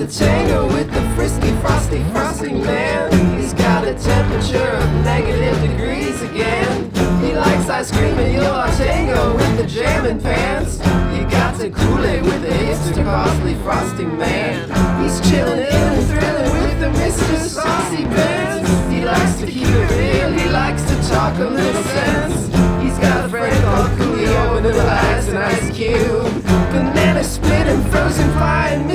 tango with the frisky, frosty, frosty man. He's got a temperature of -degrees again. He likes ice cream and you're a tango with the jamming pants. You got to cool it with the hipster, costly, frosty man. He's chilling in and thrilling with the Mr. Saucy Pants. He likes to keep it real, he likes to talk a little sense. He's got a friend called Coolio, Vanilla Ice and Ice Cube, Banana Split and Frozen Pie and